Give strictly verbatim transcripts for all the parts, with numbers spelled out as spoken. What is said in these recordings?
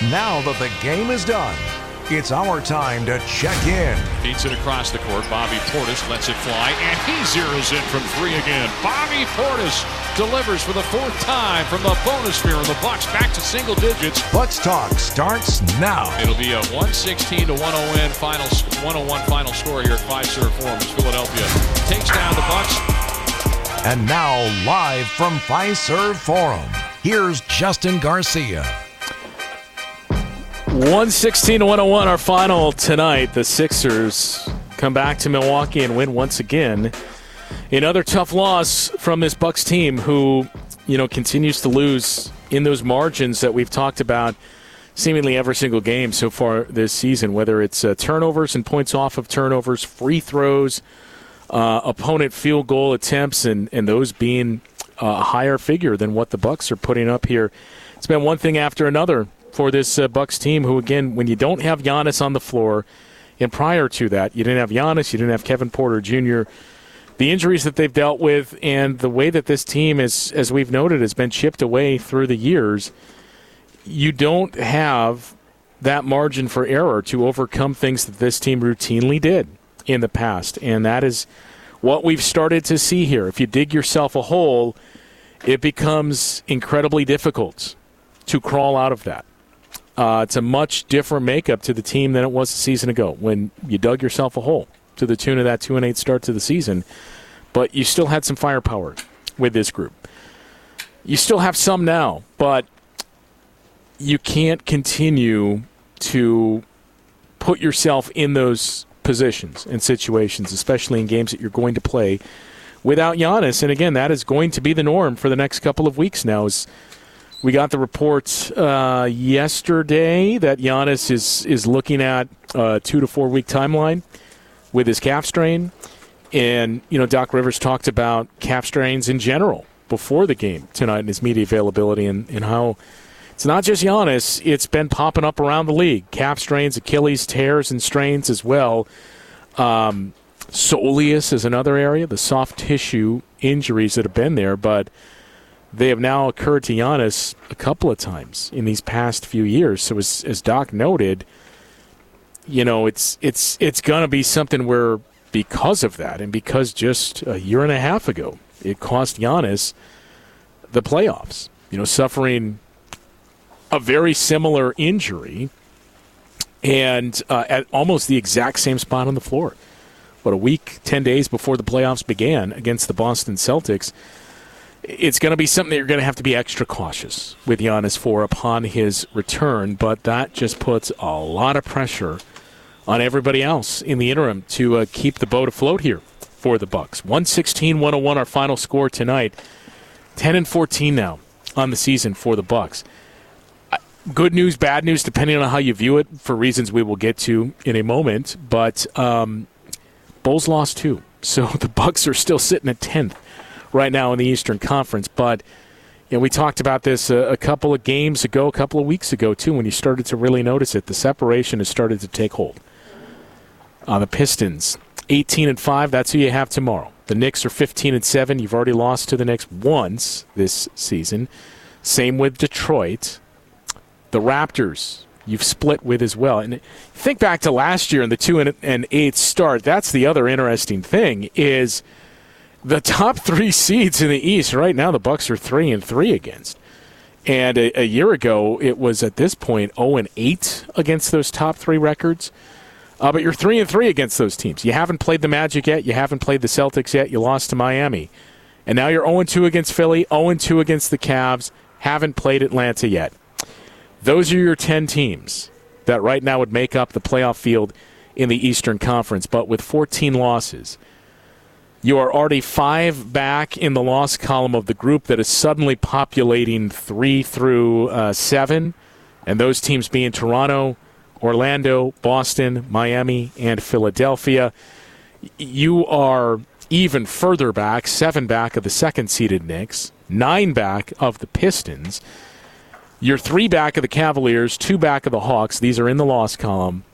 Now that the game is done, it's our time to check in. Feeds it across the court. Bobby Portis lets it fly, and he zeroes in from three again. Bobby Portis delivers for the fourth time from the bonus sphere, and the Bucks back to single digits. Bucks Talk starts now. It'll be a one sixteen to one oh win final, one oh one final score here at Fiserv Forum as Philadelphia takes down the Bucks. And now, live from Fiserv Forum, here's Justin Garcia. one sixteen to one oh one, our final tonight. The Sixers come back to Milwaukee and win once again. Another tough loss from this Bucks team who, you know, continues to lose in those margins that we've talked about seemingly every single game so far this season, whether it's uh, turnovers and points off of turnovers, free throws, uh, opponent field goal attempts, and, and those being a higher figure than what the Bucks are putting up here. It's been one thing after another for this uh, Bucks team who, again, when you don't have Giannis on the floor, and prior to that, you didn't have Giannis, you didn't have Kevin Porter Junior, the injuries that they've dealt with and the way that this team, is, as we've noted, has been chipped away through the years, you don't have that margin for error to overcome things that this team routinely did in the past. And that is what we've started to see here. If you dig yourself a hole, it becomes incredibly difficult to crawl out of that. Uh, it's a much different makeup to the team than it was a season ago when you dug yourself a hole to the tune of that two and eight start to the season. But you still had some firepower with this group. You still have some now, but you can't continue to put yourself in those positions and situations, especially in games that you're going to play without Giannis. And again, that is going to be the norm for the next couple of weeks now. Is we got the report uh, yesterday that Giannis is, is looking at a two to four week timeline with his calf strain. And, you know, Doc Rivers talked about calf strains in general before the game tonight in his media availability, and, and how it's not just Giannis, it's been popping up around the league. Calf strains, Achilles tears and strains as well. Um, soleus is another area, the soft tissue injuries that have been there, but they have now occurred to Giannis a couple of times in these past few years. So as, as Doc noted, you know, it's it's it's going to be something where, because of that, and because just a year and a half ago, it cost Giannis the playoffs, you know, suffering a very similar injury and uh, at almost the exact same spot on the floor. What, a week, ten days before the playoffs began against the Boston Celtics. It's going to be something that you're going to have to be extra cautious with Giannis for upon his return, but that just puts a lot of pressure on everybody else in the interim to uh, keep the boat afloat here for the Bucks. one sixteen to one oh one, our final score tonight. ten and fourteen now on the season for the Bucks. Good news, bad news, depending on how you view it, for reasons we will get to in a moment. But um, Bulls lost two, so the Bucks are still sitting at tenth right now in the Eastern Conference. But you know, we talked about this a, a couple of games ago, a couple of weeks ago too, when you started to really notice it. The separation has started to take hold. On the Pistons, eighteen and five. That's who you have tomorrow. The Knicks are fifteen and seven. You've already lost to the Knicks once this season. Same with Detroit. The Raptors, you've split with as well. And think back to last year in the two and eight start. That's the other interesting thing, is the top three seeds in the East right now. The Bucks are three and three against, and a, a year ago it was at this point zero and eight against those top three records. Uh, but you're three and three against those teams. You haven't played the Magic yet. You haven't played the Celtics yet. You lost to Miami, and now you're zero and two against Philly, zero and two against the Cavs. Haven't played Atlanta yet. Those are your ten teams that right now would make up the playoff field in the Eastern Conference. But with fourteen losses, you are already five back in the loss column of the group that is suddenly populating three through uh, seven, and those teams being Toronto, Orlando, Boston, Miami, and Philadelphia. You are even further back, seven back of the second-seeded Knicks, nine back of the Pistons. You're three back of the Cavaliers, two back of the Hawks. These are in the loss column.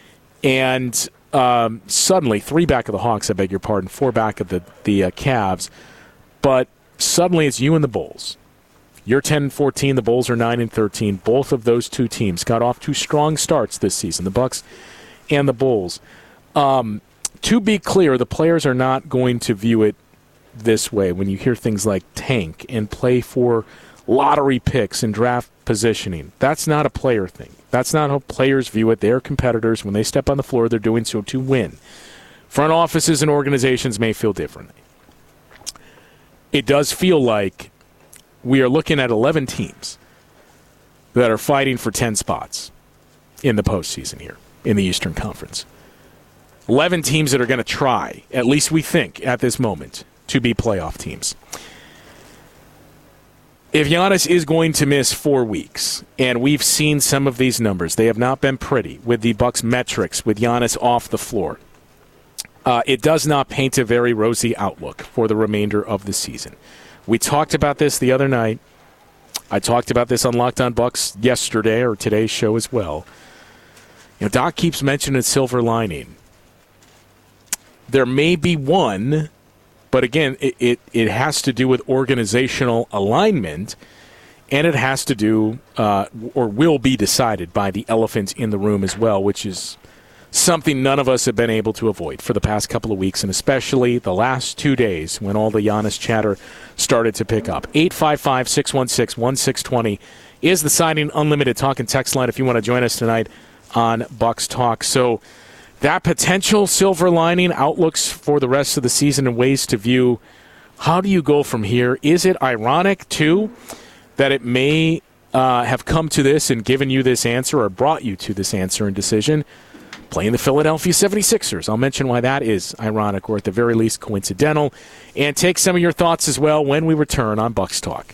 And um, suddenly, three back of the Hawks, I beg your pardon, four back of the, the uh, Cavs. But suddenly it's you and the Bulls. You're ten and fourteen. The Bulls are nine and thirteen. Both of those two teams got off to strong starts this season, the Bucks and the Bulls. Um, to be clear, the players are not going to view it this way when you hear things like tank and play for lottery picks and draft positioning. That's not a player thing. That's not how players view it. They're competitors. When they step on the floor, they're doing so to win. Front offices and organizations may feel differently. It does feel like we are looking at eleven teams that are fighting for ten spots in the postseason here in the Eastern Conference. eleven teams that are going to try, at least we think at this moment, to be playoff teams. If Giannis is going to miss four weeks, and we've seen some of these numbers, they have not been pretty with the Bucks metrics with Giannis off the floor. Uh, it does not paint a very rosy outlook for the remainder of the season. We talked about this the other night. I talked about this on Locked On Bucks yesterday or today's show as well. You know, Doc keeps mentioning silver lining. There may be one, but again, it, it, it has to do with organizational alignment, and it has to do uh, or will be decided by the elephant in the room as well, which is something none of us have been able to avoid for the past couple of weeks, and especially the last two days when all the Giannis chatter started to pick up. eight five five, six one six, one six two zero is the Siding Unlimited talk and text line if you want to join us tonight on Bucks Talk. So that potential silver lining outlooks for the rest of the season and ways to view how do you go from here. Is it ironic, too, that it may uh, have come to this and given you this answer or brought you to this answer and decision? Playing the Philadelphia seventy-sixers. I'll mention why that is ironic or at the very least coincidental. And take some of your thoughts as well when we return on Bucks Talk.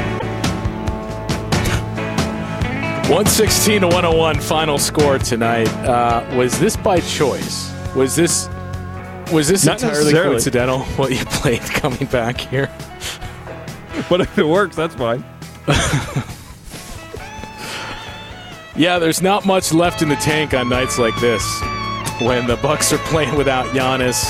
one sixteen to one oh one final score tonight. Uh, was this by choice? Was this was this Not entirely coincidental what you played coming back here? But if it works, that's fine. Yeah, there's not much left in the tank on nights like this when the Bucks are playing without Giannis.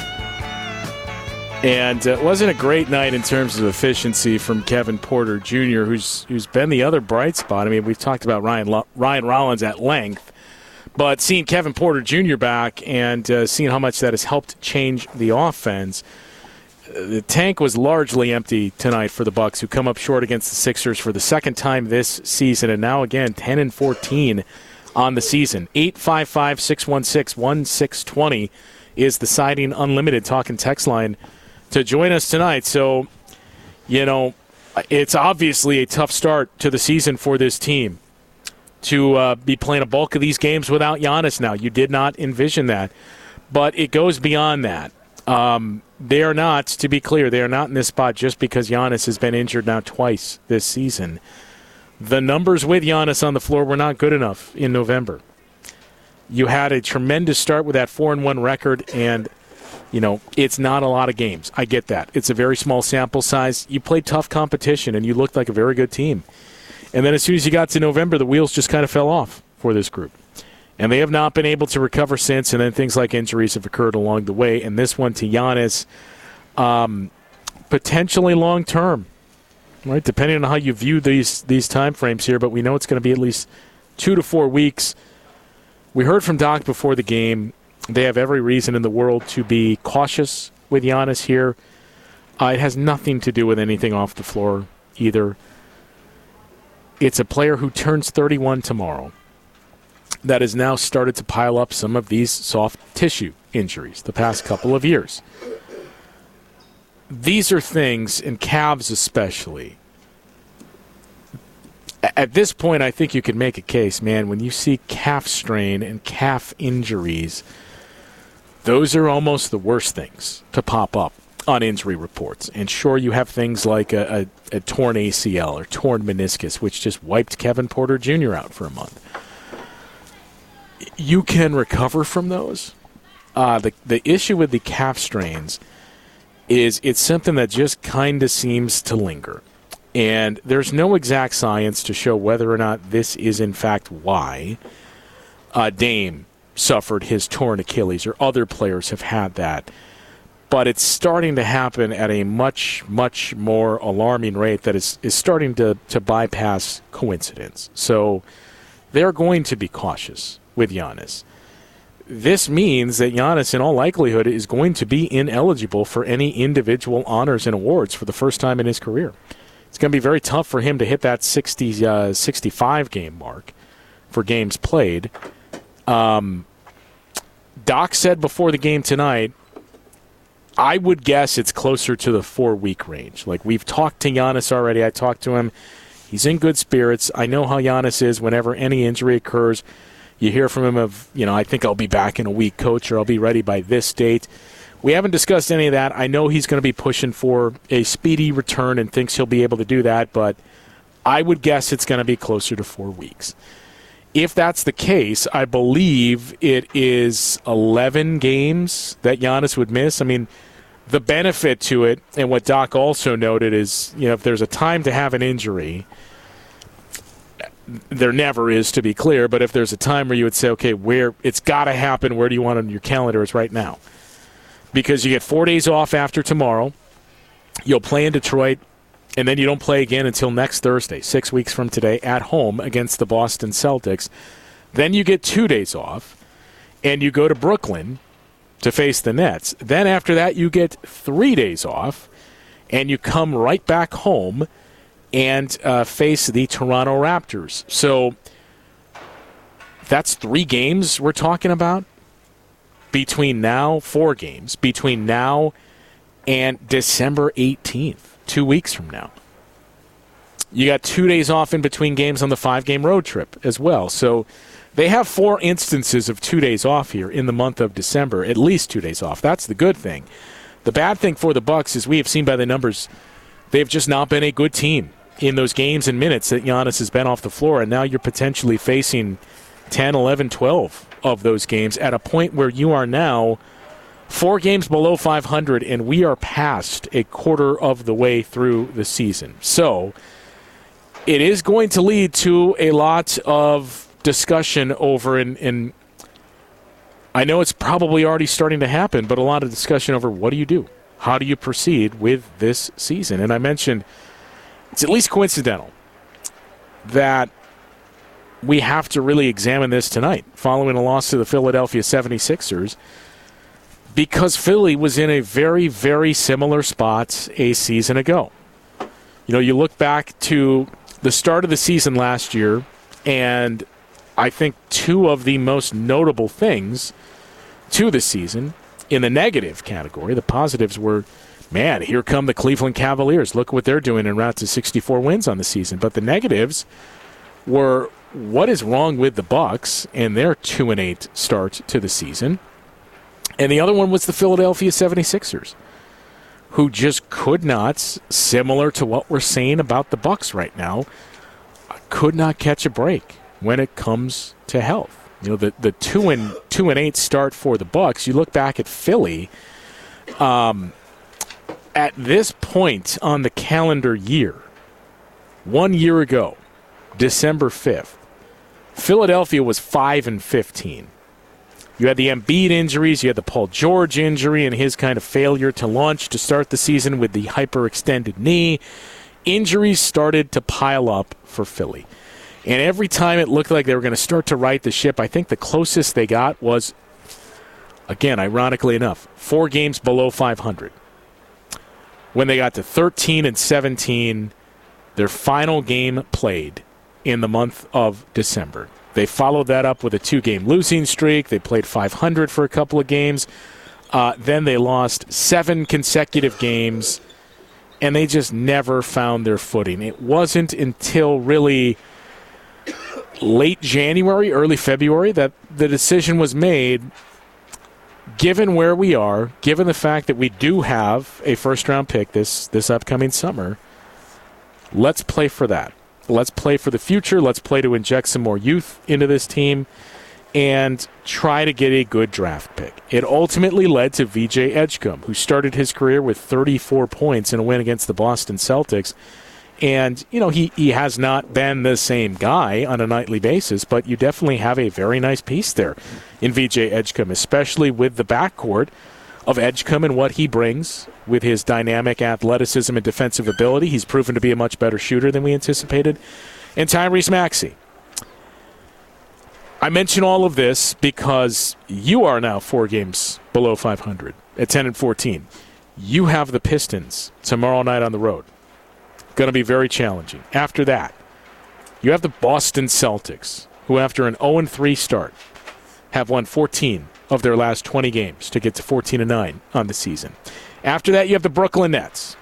And it wasn't a great night in terms of efficiency from Kevin Porter Junior, who's who's been the other bright spot. I mean, we've talked about Ryan Ryan Rollins at length, but seeing Kevin Porter Junior back and uh, seeing how much that has helped change the offense, the tank was largely empty tonight for the Bucks, who come up short against the Sixers for the second time this season, and now again ten and fourteen on the season. eight five five, six one six, one six two zero is the Siding Unlimited talk and text line to join us tonight. So, you know, it's obviously a tough start to the season for this team to uh, be playing a bulk of these games without Giannis now. You did not envision that, but it goes beyond that. Um, they are not, to be clear, they are not in this spot just because Giannis has been injured now twice this season. The numbers with Giannis on the floor were not good enough in November. You had a tremendous start with that four and one record, and, you know, it's not a lot of games. I get that. It's a very small sample size. You played tough competition, and you looked like a very good team. And then as soon as you got to November, the wheels just kind of fell off for this group. And they have not been able to recover since, and then things like injuries have occurred along the way. And this one to Giannis, um, potentially long-term, right? Depending on how you view these these time frames here, but we know it's going to be at least two to four weeks. We heard from Doc before the game. They have every reason in the world to be cautious with Giannis here. Uh, it has nothing to do with anything off the floor either. It's a player who turns thirty-one tomorrow that has now started to pile up some of these soft tissue injuries the past couple of years. These are things, and calves especially. At this point, I think you could make a case, man, when you see calf strain and calf injuries, those are almost the worst things to pop up on injury reports. And sure, you have things like a, a, a torn A C L or torn meniscus, which just wiped Kevin Porter Junior out for a month. You can recover from those. Uh, the the issue with the calf strains is it's something that just kind of seems to linger. And there's no exact science to show whether or not this is in fact why uh, Dame suffered his torn Achilles or other players have had that. but it's starting to happen at a much, much more alarming rate that is, is starting to, to bypass coincidence. So they're going to be cautious with Giannis. This means that Giannis, in all likelihood, is going to be ineligible for any individual honors and awards for the first time in his career. It's going to be very tough for him to hit that sixty, uh, sixty-five game mark for games played. Um, Doc said before the game tonight, I would guess it's closer to the four-week range. Like, we've talked to Giannis already. I talked to him. He's in good spirits. I know how Giannis is whenever any injury occurs. You hear from him of, you know, I think I'll be back in a week, coach, or I'll be ready by this date. We haven't discussed any of that. I know he's going to be pushing for a speedy return and thinks he'll be able to do that, but I would guess it's going to be closer to four weeks. If that's the case, I believe it is eleven games that Giannis would miss. I mean, the benefit to it, and what Doc also noted is, you know, if there's a time to have an injury, there never is, to be clear, but if there's a time where you would say, okay, where it's got to happen, where do you want it on your calendar? It's right now. Because you get four days off after tomorrow, you'll play in Detroit, and then you don't play again until next Thursday, six weeks from today, at home against the Boston Celtics. Then you get two days off, and you go to Brooklyn to face the Nets. Then after that, you get three days off, and you come right back home and uh, face the Toronto Raptors. So that's three games we're talking about between now, four games, between now and December eighteenth, two weeks from now. You got two days off in between games on the five-game road trip as well. So they have four instances of two days off here in the month of December, at least two days off. That's the good thing. The bad thing for the Bucks is we have seen by the numbers, they've just not been a good team in those games and minutes that Giannis has been off the floor, and now you're potentially facing ten, eleven, twelve of those games at a point where you are now four games below five hundred, and we are past a quarter of the way through the season. So it is going to lead to a lot of discussion over, and, and I know it's probably already starting to happen, but a lot of discussion over what do you do? How do you proceed with this season? And I mentioned it's at least coincidental that we have to really examine this tonight following a loss to the Philadelphia seventy-sixers, because Philly was in a very, very similar spot a season ago. You know, you look back to the start of the season last year, and I think two of the most notable things to the season in the negative category, the positives were, man, here come the Cleveland Cavaliers. Look what they're doing en route to sixty-four wins on the season. But the negatives were, what is wrong with the Bucks and their two and eight start to the season? And the other one was the Philadelphia seventy-sixers, who just could not, similar to what we're saying about the Bucks right now, could not catch a break when it comes to health. You know, the, the two and two and eight start for the Bucks. You look back at Philly. Um, at this point on the calendar year, one year ago, December fifth, Philadelphia was five and fifteen. You had the Embiid injuries, you had the Paul George injury and his kind of failure to launch to start the season with the hyperextended knee. Injuries started to pile up for Philly. And every time it looked like they were going to start to right the ship, I think the closest they got was, again, ironically enough, four games below five hundred. When they got to thirteen and seventeen, their final game played in the month of December. They followed that up with a two-game losing streak. They played five hundred for a couple of games. Uh, then they lost seven consecutive games, and they just never found their footing. It wasn't until really late January, early February that the decision was made, given where we are, given the fact that we do have a first-round pick this, this upcoming summer, let's play for that. Let's play for the future. Let's play to inject some more youth into this team and try to get a good draft pick. It ultimately led to V J Edgecombe, who started his career with thirty-four points in a win against the Boston Celtics. And, you know, he, he has not been the same guy on a nightly basis, but you definitely have a very nice piece there in V J Edgecombe, especially with the backcourt of Edgecombe and what he brings with his dynamic athleticism and defensive ability. He's proven to be a much better shooter than we anticipated. And Tyrese Maxey. I mention all of this because you are now four games below five hundred at ten and fourteen. You have the Pistons tomorrow night on the road. Going to be very challenging. After that, you have the Boston Celtics, who after an oh and three start have won fourteen of their last twenty games to get to fourteen and nine on the season. After that, you have the Brooklyn Nets.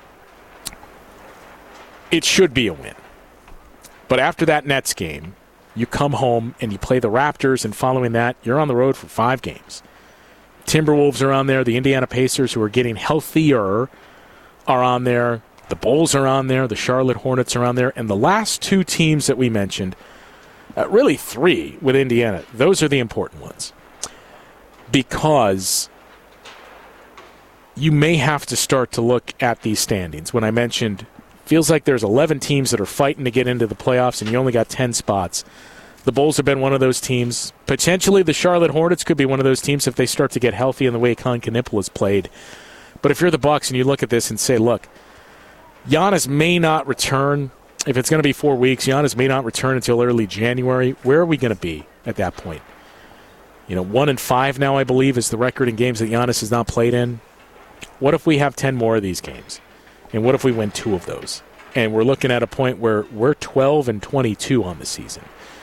It should be a win. But after that Nets game, you come home and you play the Raptors, and following that, you're on the road for five games. Timberwolves are on there. The Indiana Pacers, who are getting healthier, are on there. The Bulls are on there. The Charlotte Hornets are on there. And the last two teams that we mentioned, uh, really three with Indiana, those are the important ones. Because you may have to start to look at these standings. When I mentioned, feels like there's eleven teams that are fighting to get into the playoffs, and you only got ten spots. The Bulls have been one of those teams. Potentially the Charlotte Hornets could be one of those teams if they start to get healthy in the way Con Knipple has played. But if you're the Bucks and you look at this and say, look, Giannis may not return. If it's going to be four weeks, Giannis may not return until early January. Where are we going to be at that point? You know, one and five now, I believe, is the record in games that Giannis has not played in. What if we have ten more of these games? And what if we win two of those? And we're looking at a point where we're twelve and twenty-two on the season.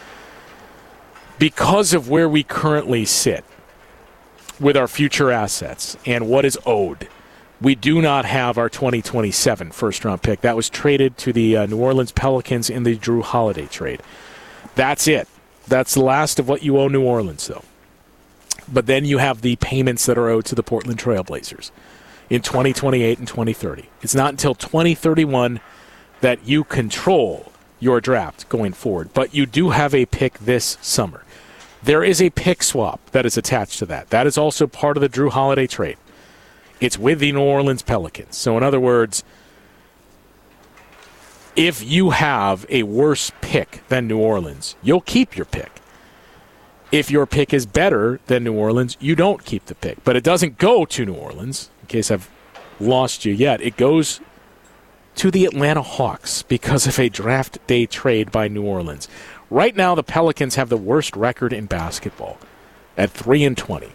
Because of where we currently sit with our future assets and what is owed, we do not have our twenty twenty-seven first-round pick. That was traded to the uh, New Orleans Pelicans in the Drew Holiday trade. That's it. That's the last of what you owe New Orleans, though. But then you have the payments that are owed to the Portland Trail Blazers in twenty twenty-eight and twenty thirty. It's not until twenty thirty-one that you control your draft going forward. But you do have a pick this summer. There is a pick swap that is attached to that. That is also part of the Drew Holiday trade. It's with the New Orleans Pelicans. So in other words, if you have a worse pick than New Orleans, you'll keep your pick. If your pick is better than New Orleans, you don't keep the pick. But it doesn't go to New Orleans, in case I've lost you yet. It goes to the Atlanta Hawks because of a draft day trade by New Orleans. Right now, the Pelicans have the worst record in basketball at three and twenty.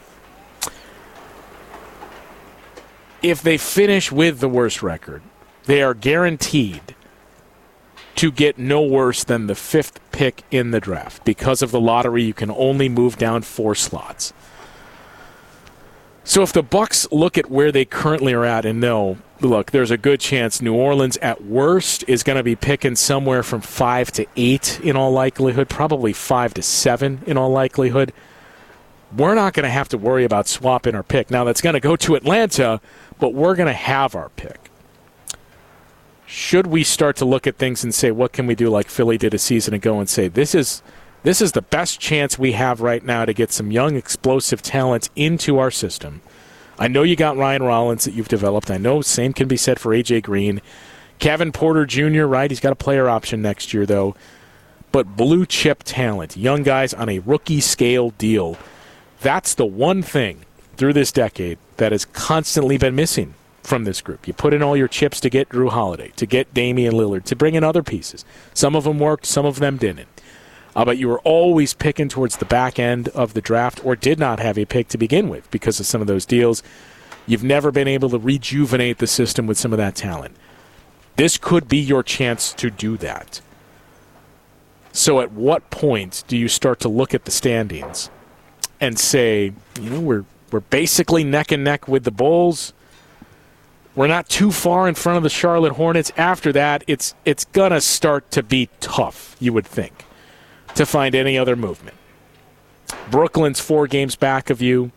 If they finish with the worst record, they are guaranteed to get no worse than the fifth pick in the draft. Because of the lottery, you can only move down four slots. So if the Bucks look at where they currently are at and know, look, there's a good chance New Orleans at worst is going to be picking somewhere from five to eight in all likelihood, probably five to seven in all likelihood. We're not going to have to worry about swapping our pick. Now, that's going to go to Atlanta, but we're going to have our pick. Should we start to look at things and say, what can we do like Philly did a season ago and say, this is this is the best chance we have right now to get some young, explosive talent into our system. I know you got Ryan Rollins that you've developed. I know same can be said for A J Green. Kevin Porter Junior, right? He's got a player option next year, though. But blue chip talent, young guys on a rookie scale deal. That's the one thing through this decade that has constantly been missing from this group. You put in all your chips to get Drew Holiday, to get Damian Lillard, to bring in other pieces. Some of them worked, some of them didn't. Uh, but you were always picking towards the back end of the draft or did not have a pick to begin with because of some of those deals. You've never been able to rejuvenate the system with some of that talent. This could be your chance to do that. So at what point do you start to look at the standings and say, you know, we're we're basically neck and neck with the Bulls. We're not too far in front of the Charlotte Hornets. After that, it's it's going to start to be tough, you would think, to find any other movement. Brooklyn's four games back of you.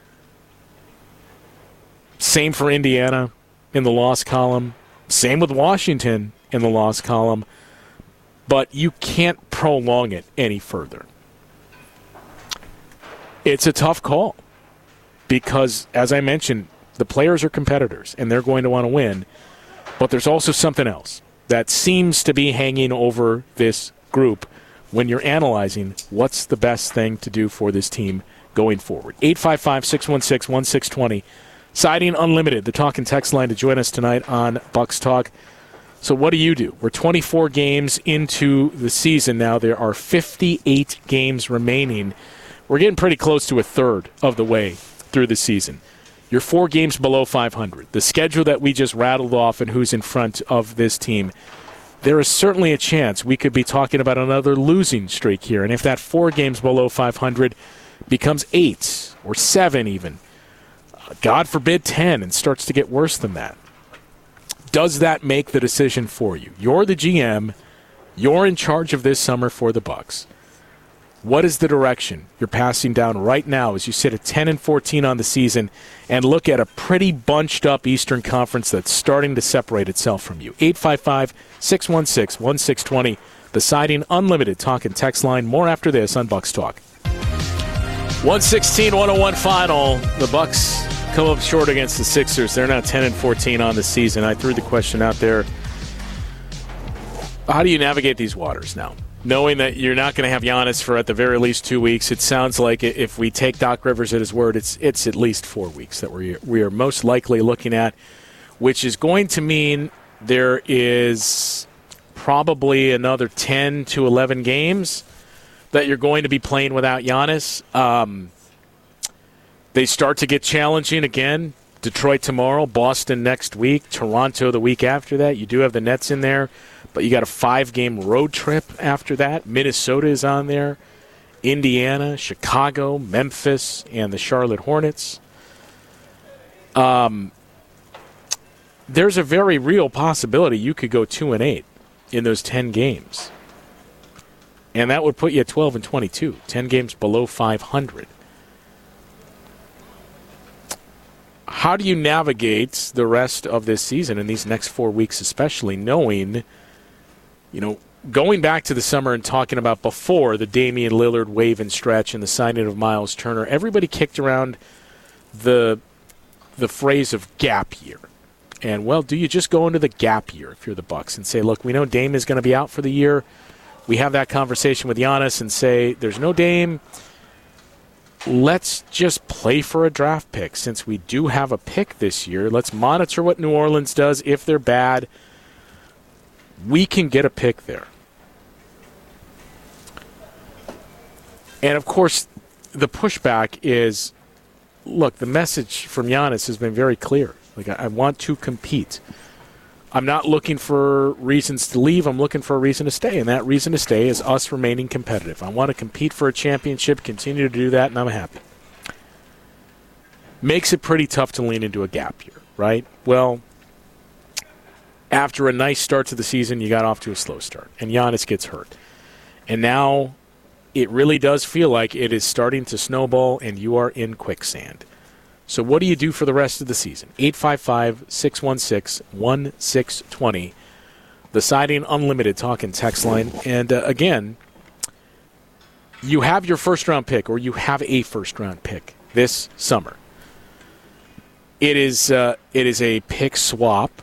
Same for Indiana in the loss column. Same with Washington in the loss column. But you can't prolong it any further. It's a tough call because, as I mentioned, the players are competitors and they're going to want to win. But there's also something else that seems to be hanging over this group when you're analyzing what's the best thing to do for this team going forward. eight five five, six one six, one six two zero. Siding Unlimited, the talk and text line to join us tonight on Bucks Talk. So what do you do? We're twenty-four games into the season now. There are fifty-eight games remaining. We're getting pretty close to a third of the way through the season. You're four games below five hundred. The schedule that we just rattled off and who's in front of this team, there is certainly a chance we could be talking about another losing streak here. And if that four games below five hundred becomes eight or seven even, God forbid ten, and starts to get worse than that, does that make the decision for you? You're the G M. You're in charge of this summer for the Bucks. What is the direction you're passing down right now as you sit at ten and fourteen on the season and look at a pretty bunched up Eastern Conference that's starting to separate itself from you? eight five five, six one six, one six two zero, the Siding Unlimited talk and text line. More after this on Bucks Talk. one sixteen one oh one final. The Bucks come up short against the Sixers. They're now ten and fourteen on the season. I threw the question out there. How do you navigate these waters now? Knowing that you're not going to have Giannis for at the very least two weeks, it sounds like if we take Doc Rivers at his word, it's it's at least four weeks that we we are most likely looking at, which is going to mean there is probably another ten to eleven games that you're going to be playing without Giannis. Um, they start to get challenging again. Detroit tomorrow, Boston next week, Toronto the week after that. You do have the Nets in there, but you got a five-game road trip after that. Minnesota is on there, Indiana, Chicago, Memphis, and the Charlotte Hornets. Um, there's a very real possibility you could go two and eight in those ten games, and that would put you at twelve and twenty-two, ten games below five hundred. How do you navigate the rest of this season and these next four weeks, especially knowing, you know, going back to the summer and talking about before the Damian Lillard wave and stretch and the signing of Miles Turner, everybody kicked around the the phrase of gap year. And, well, do you just go into the gap year if you're the Bucks and say, look, we know Dame is going to be out for the year. We have that conversation with Giannis and say, there's no Dame. Let's just play for a draft pick since we do have a pick this year. Let's monitor what New Orleans does. If they're bad, we can get a pick there. And, of course, the pushback is, look, the message from Giannis has been very clear. Like, I, I want to compete. I'm not looking for reasons to leave. I'm looking for a reason to stay, and that reason to stay is us remaining competitive. I want to compete for a championship, continue to do that, and I'm happy. Makes it pretty tough to lean into a gap year, right? Well, after a nice start to the season, you got off to a slow start, and Giannis gets hurt. And now it really does feel like it is starting to snowball, and you are in quicksand. So what do you do for the rest of the season? eight five five, six one six, one six two zero, the Siding Unlimited talk and text line. And, uh, again, you have your first-round pick, or you have a first-round pick this summer. It is uh, it is a pick swap.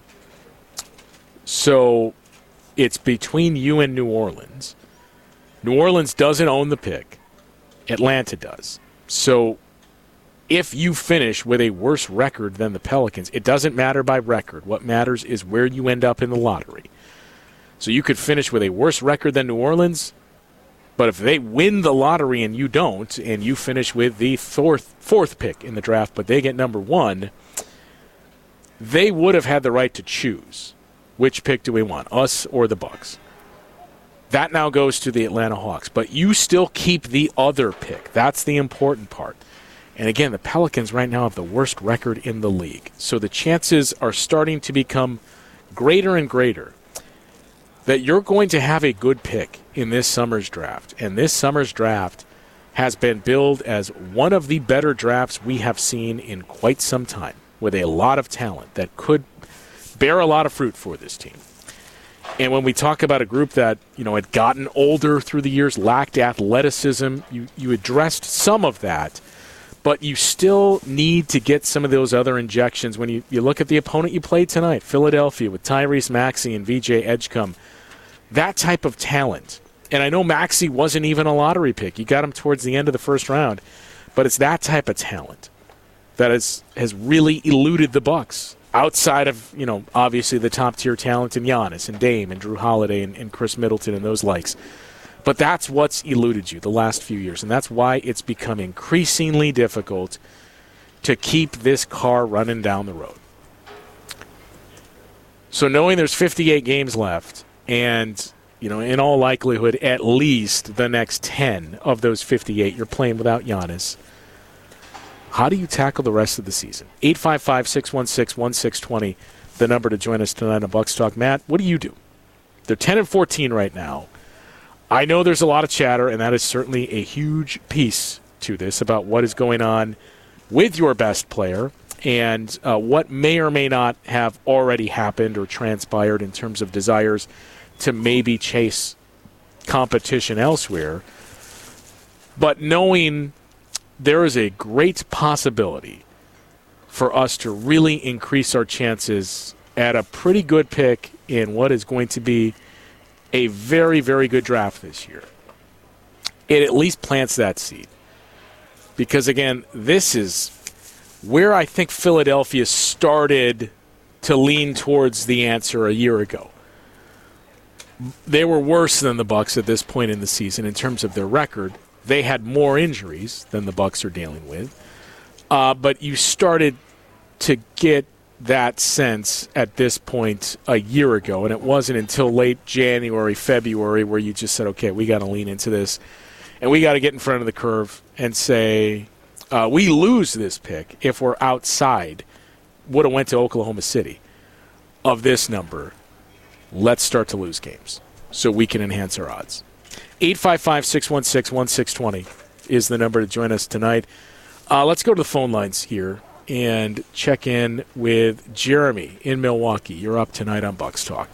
So it's between you and New Orleans. New Orleans doesn't own the pick. Atlanta does. So if you finish with a worse record than the Pelicans, it doesn't matter by record. What matters is where you end up in the lottery. So you could finish with a worse record than New Orleans, but if they win the lottery and you don't, and you finish with the fourth, fourth pick in the draft, but they get number one, they would have had the right to choose. Which pick do we want, us or the Bucks? That now goes to the Atlanta Hawks, but you still keep the other pick. That's the important part. And again, the Pelicans right now have the worst record in the league. So the chances are starting to become greater and greater that you're going to have a good pick in this summer's draft. And this summer's draft has been billed as one of the better drafts we have seen in quite some time, with a lot of talent that could bear a lot of fruit for this team. And when we talk about a group that, you know, had gotten older through the years, lacked athleticism, you, you addressed some of that. But you still need to get some of those other injections. When you, you look at the opponent you played tonight, Philadelphia, with Tyrese Maxey and V J Edgecombe, that type of talent. And I know Maxey wasn't even a lottery pick. You got him towards the end of the first round. But it's that type of talent that has, has really eluded the Bucks outside of, you know, obviously the top-tier talent in Giannis and Dame and Drew Holiday and, and Chris Middleton and those likes. But that's what's eluded you the last few years, and that's why it's become increasingly difficult to keep this car running down the road. So knowing there's fifty-eight games left, and, you know, in all likelihood, at least the next ten of those fifty-eight, you're playing without Giannis. How do you tackle the rest of the season? eight five five, six one six, one six two zero, the number to join us tonight on Bucks Talk. Matt, what do you do? They're ten and fourteen right now. I know there's a lot of chatter, and that is certainly a huge piece to this about what is going on with your best player and uh, what may or may not have already happened or transpired in terms of desires to maybe chase competition elsewhere. But knowing there is a great possibility for us to really increase our chances at a pretty good pick in what is going to be a very, very good draft this year. It at least plants that seed. Because, again, this is where I think Philadelphia started to lean towards the answer a year ago. They were worse than the Bucks at this point in the season in terms of their record. They had more injuries than the Bucks are dealing with. Uh, but you started to get that sense at this point a year ago, and it wasn't until late January, February where you just said, okay, we got to lean into this, and we got to get in front of the curve and say, uh, we lose this pick if we're outside, would have went to Oklahoma City, of this number. Let's start to lose games so we can enhance our odds. eight five five, six one six, one six two zero is the number to join us tonight. Uh, let's go to the phone lines here and check in with Jeremy in Milwaukee. You're up tonight on Bucks Talk.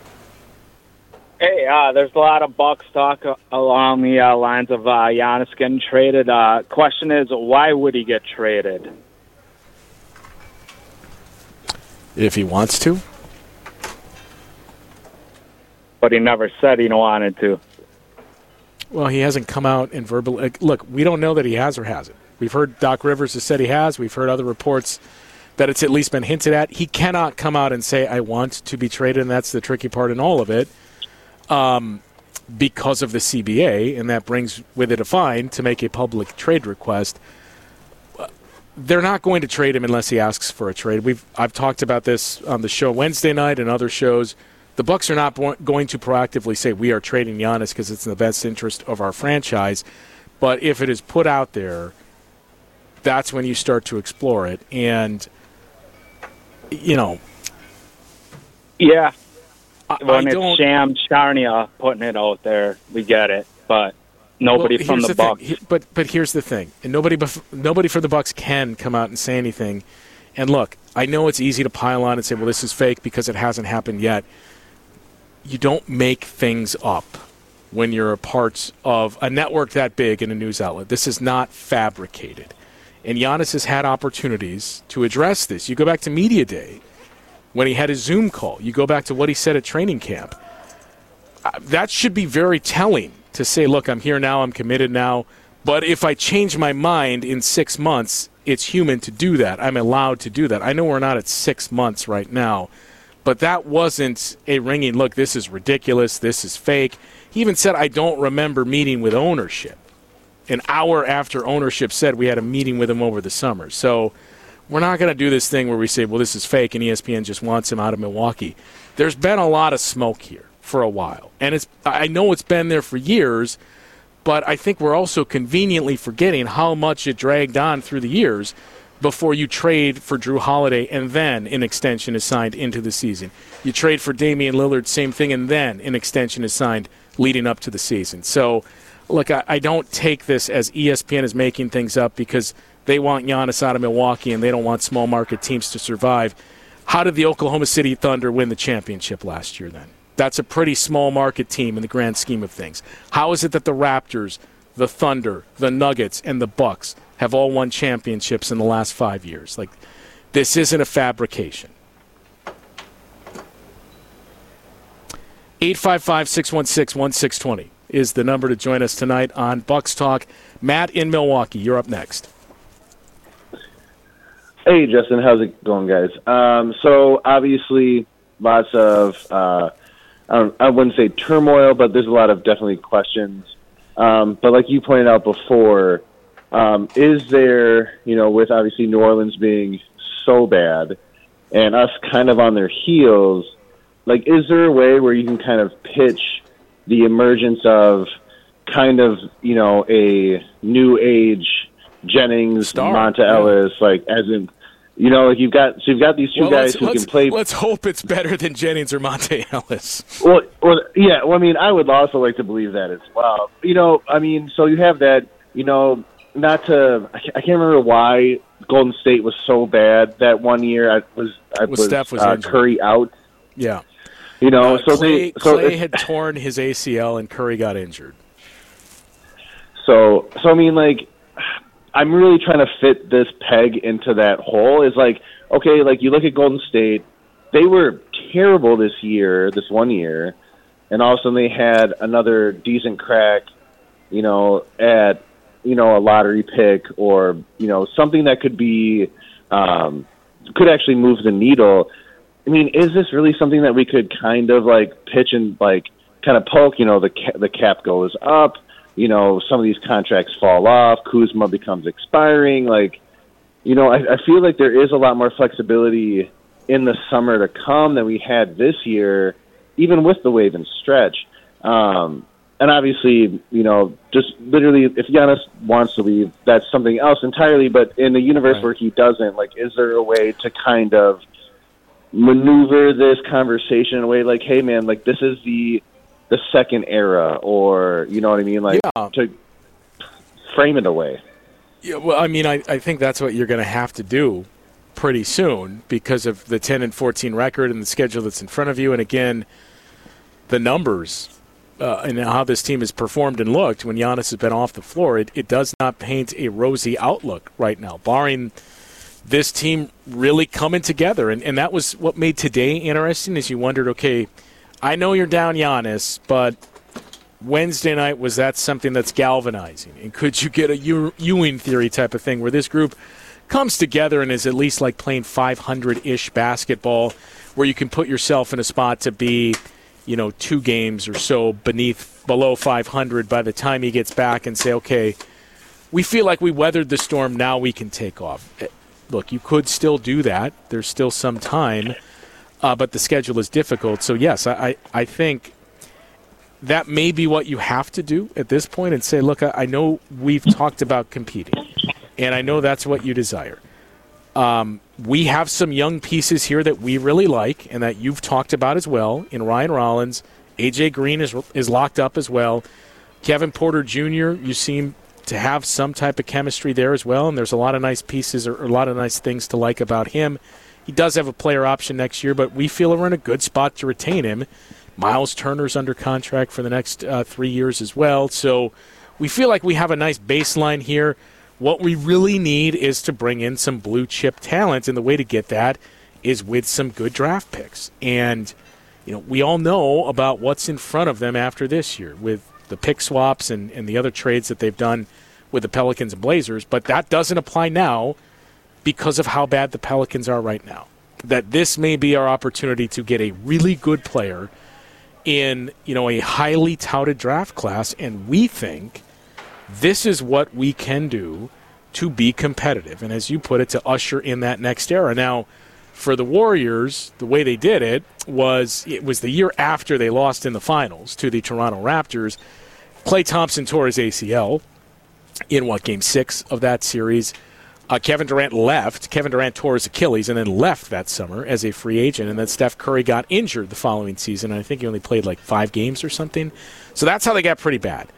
Hey, uh, there's a lot of Bucks talk along the uh, lines of uh, Giannis getting traded. Uh, question is, why would he get traded? If he wants to. But he never said he wanted to. Well, he hasn't come out and verbally. Look, we don't know that he has or hasn't. We've heard Doc Rivers has said he has. We've heard other reports that it's at least been hinted at. He cannot come out and say, I want to be traded, and that's the tricky part in all of it, um, because of the C B A, and that brings with it a fine to make a public trade request. They're not going to trade him unless he asks for a trade. We've I've talked about this on the show Wednesday night and other shows. The Bucks are not going to proactively say we are trading Giannis because it's in the best interest of our franchise. But if it is put out there, that's when you start to explore it. And, you know. Yeah. I, when I it's Sham Charania putting it out there, we get it. But nobody well, from the, the Bucks. He, but but here's the thing. And nobody, bef- nobody for the Bucks can come out and say anything. And look, I know it's easy to pile on and say, well, this is fake because it hasn't happened yet. You don't make things up when you're a part of a network that big in a news outlet. This is not fabricated. And Giannis has had opportunities to address this. You go back to Media Day when he had his Zoom call. You go back to what he said at training camp. Uh, that should be very telling to say, look, I'm here now, I'm committed now, but if I change my mind in six months, it's human to do that. I'm allowed to do that. I know we're not at six months right now, but that wasn't a ringing, look, this is ridiculous, this is fake. He even said, I don't remember meeting with ownership. An hour after ownership said we had a meeting with him over the summer. So we're not going to do this thing where we say, well, this is fake and E S P N just wants him out of Milwaukee. There's been a lot of smoke here for a while. And it's I know it's been there for years, but I think we're also conveniently forgetting how much it dragged on through the years before you trade for Drew Holiday and then an extension is signed into the season. You trade for Damian Lillard, same thing, and then an extension is signed leading up to the season. So, look, I, I don't take this as E S P N is making things up because they want Giannis out of Milwaukee and they don't want small market teams to survive. How did the Oklahoma City Thunder win the championship last year then? That's a pretty small market team in the grand scheme of things. How is it that the Raptors, the Thunder, the Nuggets, and the Bucks have all won championships in the last five years? Like, this isn't a fabrication. eight five five, six one six, one six two zero is the number to join us tonight on Bucks Talk. Matt in Milwaukee, you're up next. Hey, Justin. How's it going, guys? Um, so, obviously, lots of, uh, I, don't, I wouldn't say turmoil, but there's a lot of definitely questions. Um, but like you pointed out before, um, is there, you know, with obviously New Orleans being so bad and us kind of on their heels, like, is there a way where you can kind of pitch the emergence of kind of, you know, a new age Jennings, Star, Monta yeah. Ellis, like, as in, you know, like you've got, so you've got these two well, guys let's, who let's, can play. Let's hope it's better than Jennings or Monta Ellis. Well, well, yeah, well, I mean, I would also like to believe that as well. You know, I mean, so you have that, you know, not to, I can't, I can't remember why Golden State was so bad that one year. I was, I Well, was, Steph was uh, injured. Curry out. Yeah. You know, Uh, so Clay, they, so Clay it- had torn his A C L and Curry got injured. So, so I mean, like, I'm really trying to fit this peg into that hole. Is like, okay, like you look at Golden State, they were terrible this year, this one year, and all of a sudden they had another decent crack, you know, at, you know, a lottery pick or, you know, something that could be, um, could actually move the needle. I mean, is this really something that we could kind of like pitch and like kind of poke? You know, the ca- the cap goes up. You know, some of these contracts fall off. Kuzma becomes expiring. Like, you know, I, I feel like there is a lot more flexibility in the summer to come than we had this year, even with the wave and stretch. Um, and obviously, you know, just literally, if Giannis wants to leave, that's something else entirely. But in a universe Right. where he doesn't, like, is there a way to kind of maneuver this conversation in a way like, hey, man, like, this is the the second era, or, you know what I mean? Like, Yeah. to frame it away. Yeah, well, I mean, I, I think that's what you're going to have to do pretty soon because of the ten and fourteen record and the schedule that's in front of you. And again, the numbers uh, and how this team has performed and looked when Giannis has been off the floor, it, it does not paint a rosy outlook right now, barring this team really coming together. And, and that was what made today interesting is you wondered, okay, I know you're down Giannis, but Wednesday night, was that something that's galvanizing? And could you get a Ew- Ewing theory type of thing where this group comes together and is at least like playing five hundred-ish basketball where you can put yourself in a spot to be, you know, two games or so beneath, below five hundred by the time he gets back and say, okay, we feel like we weathered the storm, now we can take off. Look, you could still do that. There's still some time. Uh, but the schedule is difficult. So, yes, I, I, I think that may be what you have to do at this point and say, look, I, I know we've talked about competing, and I know that's what you desire. Um, we have some young pieces here that we really like and that you've talked about as well in Ryan Rollins. A J Green is, is locked up as well. Kevin Porter Junior, you seem to have some type of chemistry there as well, and there's a lot of nice pieces or, or a lot of nice things to like about him. He does have a player option next year, but we feel we're in a good spot to retain him. Miles Turner's under contract for the next uh, three years as well. So we feel like we have a nice baseline here. What we really need is to bring in some blue-chip talent, and the way to get that is with some good draft picks. And, you know, we all know about what's in front of them after this year with the pick swaps and, and the other trades that they've done with the Pelicans and Blazers, but that doesn't apply now because of how bad the Pelicans are right now. That this may be our opportunity to get a really good player in, you know, a highly touted draft class, and we think this is what we can do to be competitive. And as you put it, to usher in that next era. Now, for the Warriors, the way they did it was it was the year after they lost in the finals to the Toronto Raptors. Klay Thompson tore his A C L in, what, game six of that series. Uh, Kevin Durant left. Kevin Durant tore his Achilles and then left that summer as a free agent. And then Steph Curry got injured the following season. And I think he only played like five games or something. So that's how they got pretty bad.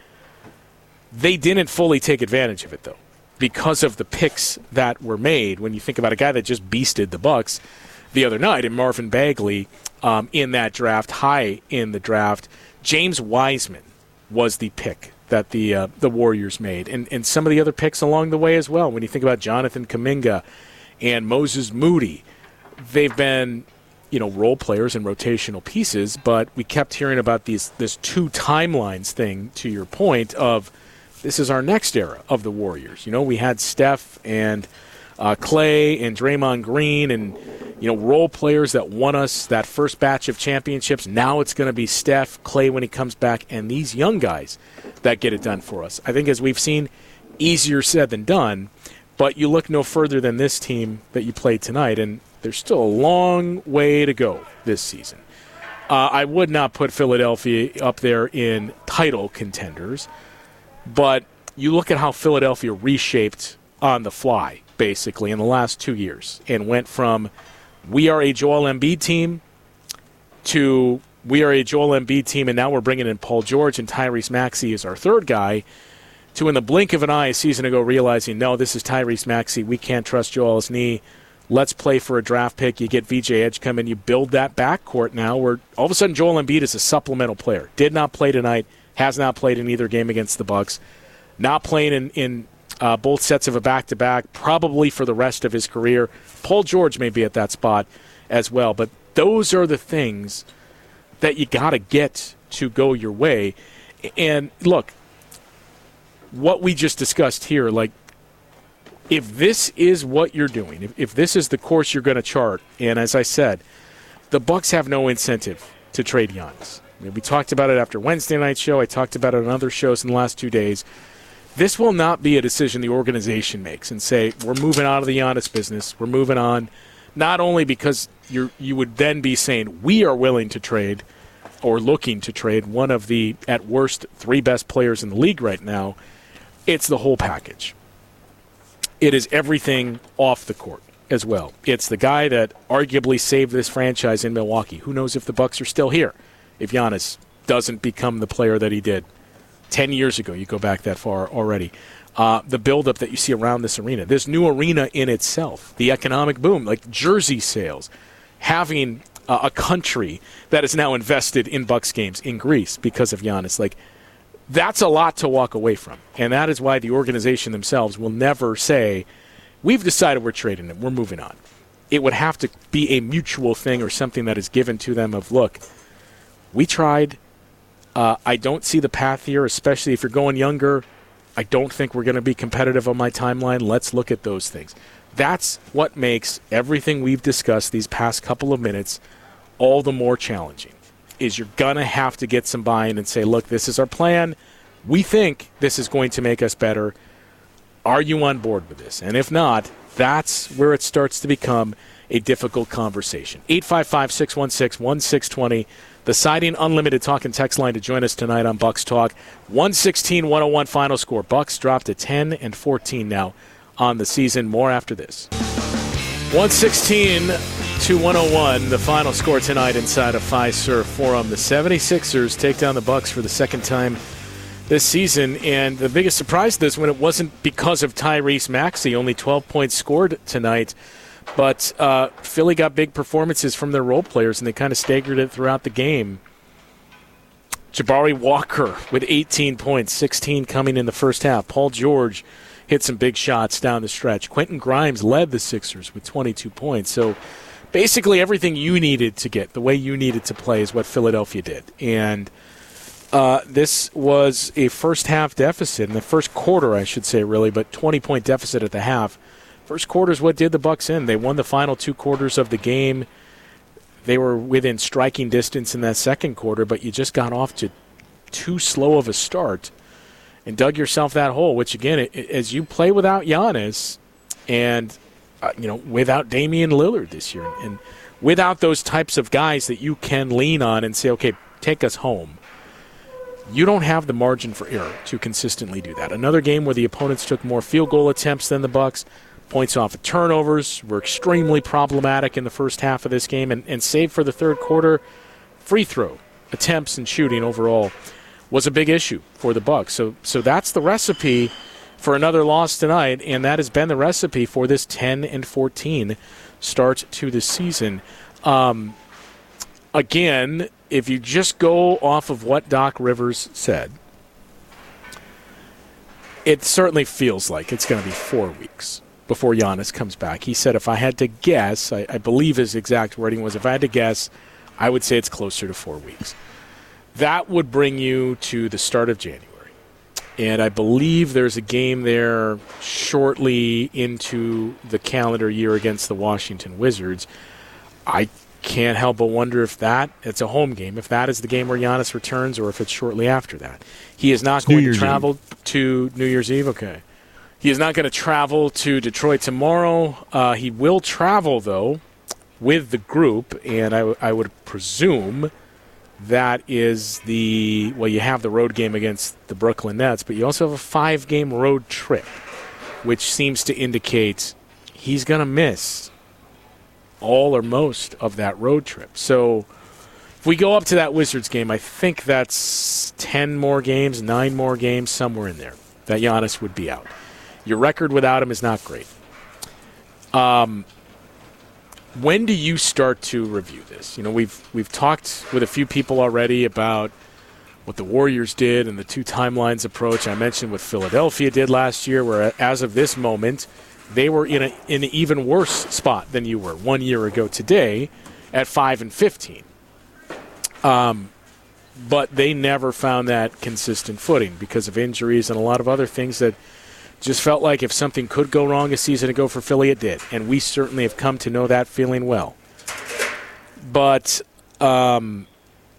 They didn't fully take advantage of it, though, because of the picks that were made. When you think about a guy that just beasted the Bucks the other night, and Marvin Bagley um, in that draft, high in the draft, James Wiseman was the pick that the uh, the Warriors made, and and some of the other picks along the way as well. When you think about Jonathan Kuminga and Moses Moody, they've been, you know, role players and rotational pieces, but we kept hearing about these this two timelines thing, to your point, of this is our next era of the Warriors. You know, we had Steph and uh, Clay and Draymond Green and, you know, role players that won us that first batch of championships. Now it's going to be Steph, Clay when he comes back, and these young guys that get it done for us. I think, as we've seen, easier said than done, but you look no further than this team that you played tonight, and there's still a long way to go this season. Uh, I would not put Philadelphia up there in title contenders, but you look at how Philadelphia reshaped on the fly, basically, in the last two years, and went from we are a Joel Embiid team to we are a Joel Embiid team, and now we're bringing in Paul George and Tyrese Maxey as our third guy, to in the blink of an eye a season ago realizing, no, this is Tyrese Maxey. We can't trust Joel's knee. Let's play for a draft pick. You get V J Edgecombe, and you build that backcourt now where all of a sudden Joel Embiid is a supplemental player. Did not play tonight, has not played in either game against the Bucks, not playing in, in uh, both sets of a back-to-back, probably for the rest of his career. Paul George may be at that spot as well, but those are the things that you got to get to go your way. And look, what we just discussed here, like, if this is what you're doing, if, if this is the course you're going to chart, and as I said, the Bucks have no incentive to trade Giannis. I mean, we talked about it after Wednesday night's show. I talked about it on other shows in the last two days. This will not be a decision the organization makes and say, we're moving out of the Giannis business. We're moving on, not only because you're, you would then be saying we are willing to trade or looking to trade one of the, at worst, three best players in the league right now. It's the whole package. It is everything off the court as well. It's the guy that arguably saved this franchise in Milwaukee. Who knows if the Bucks are still here if Giannis doesn't become the player that he did ten years ago. You go back that far already. Uh, the buildup that you see around this arena, this new arena in itself, the economic boom, like jersey sales, having uh, a country that is now invested in Bucks games in Greece because of Giannis. Like, that's a lot to walk away from. And that is why the organization themselves will never say, we've decided we're trading him, we're moving on. It would have to be a mutual thing or something that is given to them of, look, we tried. Uh, I don't see the path here, especially if you're going younger. I don't think we're going to be competitive on my timeline. Let's look at those things. That's what makes everything we've discussed these past couple of minutes all the more challenging, is you're going to have to get some buy-in and say, look, this is our plan. We think this is going to make us better. Are you on board with this? And if not, that's where it starts to become a difficult conversation. eight five five, six one six, one six two zero, the Siding Unlimited talk and text line to join us tonight on Bucks Talk. one sixteen to one oh one final score. Bucks dropped to ten and fourteen now on the season. More after this. one sixteen to one oh one, the final score tonight inside of Fiserv Forum. The seventy-sixers take down the Bucks for the second time this season, and the biggest surprise to this when it wasn't because of Tyrese Maxey, only twelve points scored tonight. But uh, Philly got big performances from their role players, and they kind of staggered it throughout the game. Jabari Walker with eighteen points, sixteen coming in the first half. Paul George hit some big shots down the stretch. Quentin Grimes led the Sixers with twenty-two points. So basically everything you needed to get, the way you needed to play, is what Philadelphia did. And uh, this was a first-half deficit, in the first quarter, I should say, really, but twenty-point deficit at the half. First quarter is what did the Bucks in. They won the final two quarters of the game. They were within striking distance in that second quarter, but you just got off to too slow of a start and dug yourself that hole, which, again, it, as you play without Giannis and, uh, you know, without Damian Lillard this year, and without those types of guys that you can lean on and say, okay, take us home, you don't have the margin for error to consistently do that. Another game where the opponents took more field goal attempts than the Bucks. Points off of turnovers were extremely problematic in the first half of this game, and, and save for the third quarter, free throw attempts and shooting overall was a big issue for the Bucks. So, so that's the recipe for another loss tonight, and that has been the recipe for this ten and fourteen start to the season. Um, again, if you just go off of what Doc Rivers said, it certainly feels like it's going to be four weeks before Giannis comes back. He said, if I had to guess, I, I believe his exact wording was, if I had to guess, I would say it's closer to four weeks. That would bring you to the start of January. And I believe there's a game there shortly into the calendar year against the Washington Wizards. I can't help but wonder if that, it's a home game, if that is the game where Giannis returns or if it's shortly after that. He is not It's going New to Year's travel Eve. to New Year's Eve. Okay. He is not going to travel to Detroit tomorrow. Uh, he will travel, though, with the group, and I, w- I would presume that is the, well, you have the road game against the Brooklyn Nets, but you also have a five-game road trip, which seems to indicate he's going to miss all or most of that road trip. So if we go up to that Wizards game, I think that's ten more games, nine more games, somewhere in there, that Giannis would be out. Your record without him is not great. Um, when do you start to review this? You know, we've we've talked with a few people already about what the Warriors did and the two timelines approach. I mentioned what Philadelphia did last year, where as of this moment, they were in, a, in an even worse spot than you were one year ago today at five and fifteen. Um, but they never found that consistent footing because of injuries and a lot of other things that just felt like if something could go wrong a season ago for Philly, it did. And we certainly have come to know that feeling well. But um,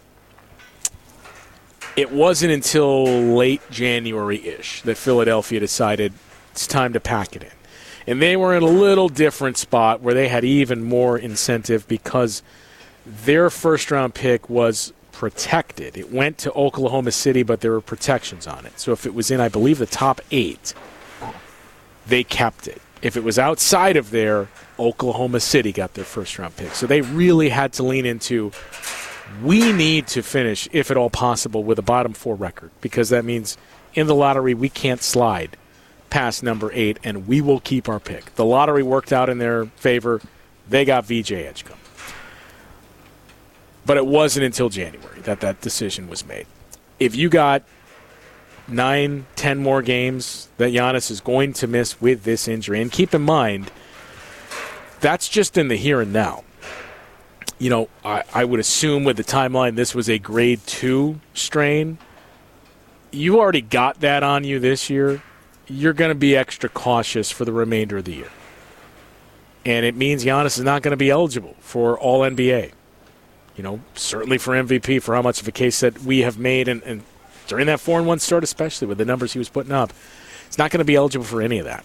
it wasn't until late January-ish that Philadelphia decided it's time to pack it in. And they were in a little different spot where they had even more incentive because their first-round pick was protected. It went to Oklahoma City, but there were protections on it. So if it was in, I believe, the top eight, they kept it. If it was outside of there, Oklahoma City got their first-round pick. So they really had to lean into, we need to finish, if at all possible, with a bottom four record because that means in the lottery we can't slide past number eight, and we will keep our pick. The lottery worked out in their favor. They got V J Edgecombe. But it wasn't until January that that decision was made. If you got nine, ten more games that Giannis is going to miss with this injury, and keep in mind, that's just in the here and now. You know, I, I would assume with the timeline this was a grade two strain. You already got that on you this year. You're going to be extra cautious for the remainder of the year. And it means Giannis is not going to be eligible for All N B A. You know, certainly for M V P, for how much of a case that we have made, and, and during that four and one start especially with the numbers he was putting up, he's not going to be eligible for any of that.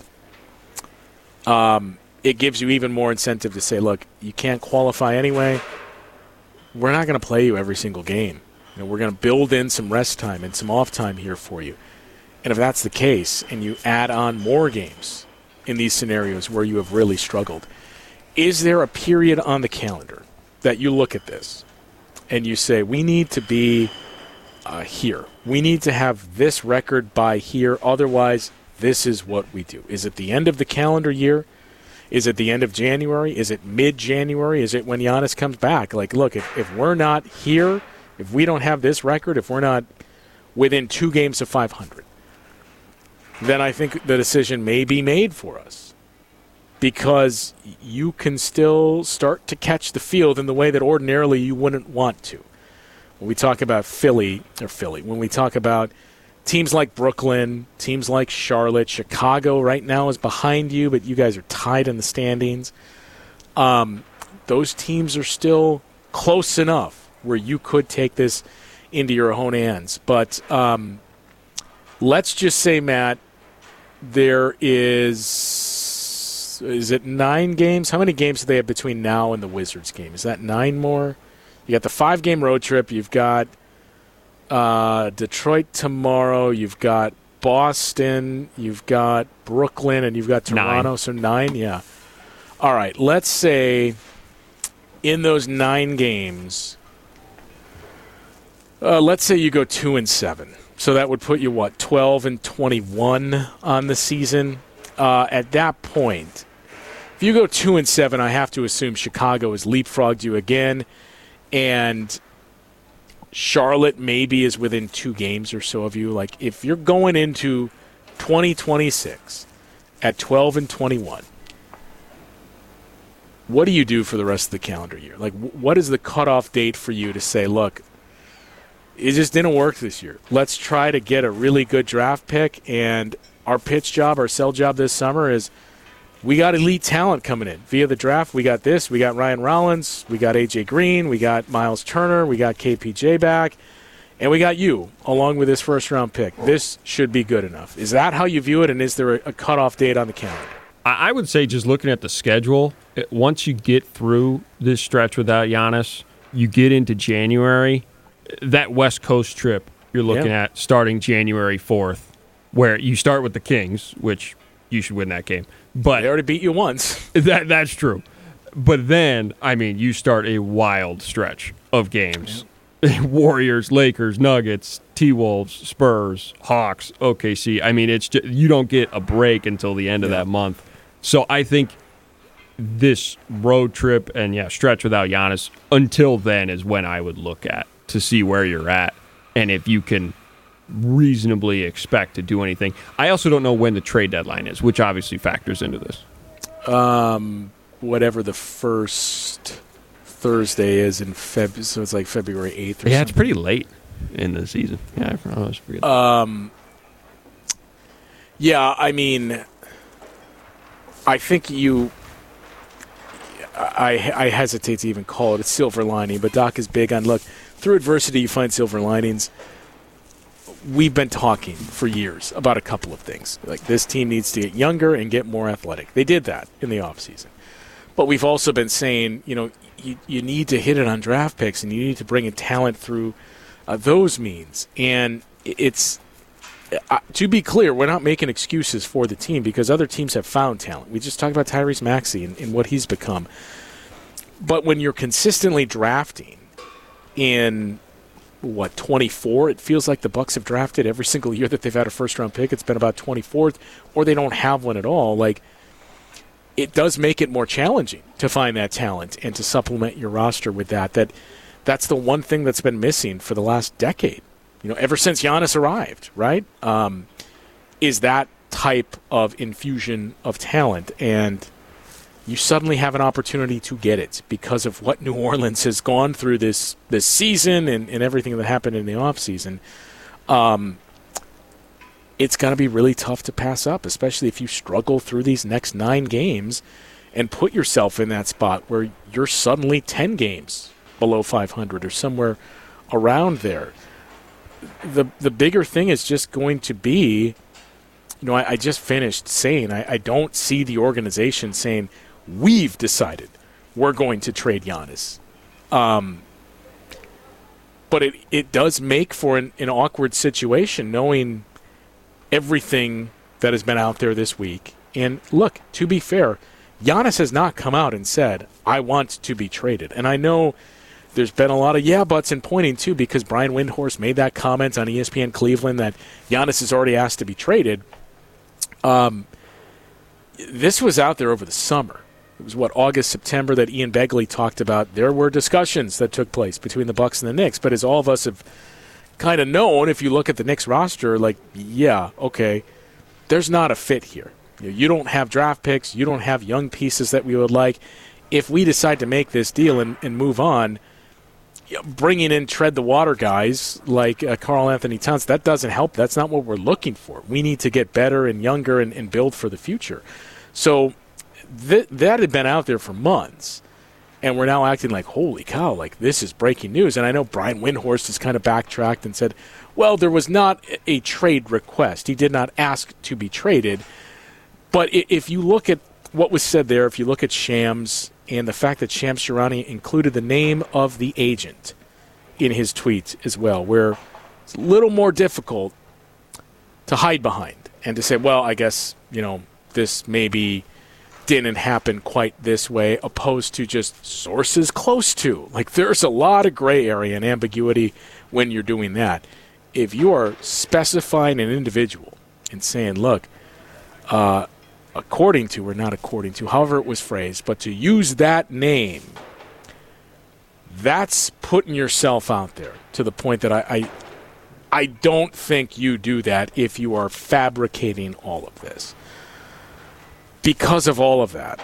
Um, it gives you even more incentive to say, look, you can't qualify anyway. We're not going to play you every single game. You know, we're going to build in some rest time and some off time here for you. And if that's the case, and you add on more games in these scenarios where you have really struggled, is there a period on the calendar that you look at this and you say, we need to be uh, here. We need to have this record by here. Otherwise, this is what we do. Is it the end of the calendar year? Is it the end of January? Is it mid-January? Is it when Giannis comes back? Like, look, if, if we're not here, if we don't have this record, if we're not within two games of five hundred, then I think the decision may be made for us. Because you can still start to catch the field in the way that ordinarily you wouldn't want to. When we talk about Philly, or Philly, when we talk about teams like Brooklyn, teams like Charlotte, Chicago right now is behind you, but you guys are tied in the standings. Um, those teams are still close enough where you could take this into your own hands. But um, let's just say, Matt, there is... Is it nine games? How many games do they have between now and the Wizards game? Is that nine more? You got the five-game road trip. You've got uh, Detroit tomorrow. You've got Boston. You've got Brooklyn. And you've got Toronto. Nine. So nine, yeah. All right, let's say in those nine games, uh, let's say you go two and seven. So that would put you, what, twelve and twenty-one on the season? Uh, at that point, if you go two and seven, I have to assume Chicago has leapfrogged you again, and Charlotte maybe is within two games or so of you. Like, if you're going into twenty twenty-six at twelve and twenty-one, what do you do for the rest of the calendar year? Like, what is the cutoff date for you to say, look, it just didn't work this year. Let's try to get a really good draft pick, and our pitch job, our sell job this summer is we got elite talent coming in via the draft. We got this. We got Ryan Rollins. We got A J Green. We got Miles Turner. We got K P J back. And we got you, along with this first-round pick. This should be good enough. Is that how you view it, and is there a cutoff date on the calendar? I would say just looking at the schedule, once you get through this stretch without Giannis, you get into January, that West Coast trip you're looking yeah. at starting January fourth, where you start with the Kings, which you should win that game. But they already beat you once. That That's true. But then, I mean, you start a wild stretch of games. Yeah. Warriors, Lakers, Nuggets, T-Wolves, Spurs, Hawks, O K C. I mean, it's just, you don't get a break until the end of yeah. that month. So I think this road trip and, yeah, stretch without Giannis, until then is when I would look at to see where you're at and if you can reasonably expect to do anything. I also don't know when the trade deadline is, which obviously factors into this. Um, whatever the first Thursday is in Feb, so it's like February eighth or yeah, something. It's pretty late in the season. Yeah, I always forget. Um, yeah, I mean, I think you. I I hesitate to even call it a silver lining, but Doc is big on, look, through adversity you find silver linings. We've been talking for years about a couple of things. Like, this team needs to get younger and get more athletic. They did that in the offseason. But we've also been saying, you know, you, you need to hit it on draft picks, and you need to bring in talent through uh, those means. And it's, uh, to be clear, we're not making excuses for the team because other teams have found talent. We just talked about Tyrese Maxey and, and what he's become. But when you're consistently drafting in what, twenty-four? It feels like the Bucks have drafted every single year that they've had a first-round pick. It's been about twenty-fourth, or they don't have one at all. Like, it does make it more challenging to find that talent and to supplement your roster with that. That that's the one thing that's been missing for the last decade. You know, ever since Giannis arrived, right? Um, is that type of infusion of talent, and you suddenly have an opportunity to get it because of what New Orleans has gone through this this season and, and everything that happened in the offseason. Um, it's going to be really tough to pass up, especially if you struggle through these next nine games and put yourself in that spot where you're suddenly ten games below five hundred or somewhere around there. The the bigger thing is just going to be, you know, I, I just finished saying I, I don't see the organization saying, we've decided we're going to trade Giannis. Um, but it, it does make for an, an awkward situation knowing everything that has been out there this week. And look, to be fair, Giannis has not come out and said, I want to be traded. And I know there's been a lot of yeah buts and pointing too, because Brian Windhorst made that comment on E S P N Cleveland that Giannis is already asked to be traded. Um, this was out there over the summer. It was, what, August, September that Ian Begley talked about. There were discussions that took place between the Bucks and the Knicks. But as all of us have kind of known, if you look at the Knicks roster, like, yeah, okay, there's not a fit here. You know, you don't have draft picks. You don't have young pieces that we would like. If we decide to make this deal and, and move on, you know, bringing in tread-the-water guys like uh, Karl Anthony Towns, that doesn't help. That's not what we're looking for. We need to get better and younger and, and build for the future. So th- that had been out there for months, and we're now acting like, holy cow, like this is breaking news. And I know Brian Windhorst has kind of backtracked and said, well, there was not a trade request. He did not ask to be traded. But if you look at what was said there, if you look at Shams and the fact that Shams Charania included the name of the agent in his tweet as well, where it's a little more difficult to hide behind and to say, well, I guess, you know, this maybe didn't happen quite this way, opposed to just sources close to. Like, there's a lot of gray area and ambiguity when you're doing that. If you are specifying an individual and saying, look, uh, according to or not according to, however it was phrased, but to use that name, that's putting yourself out there to the point that I, I, I don't think you do that if you are fabricating all of this. Because of all of that,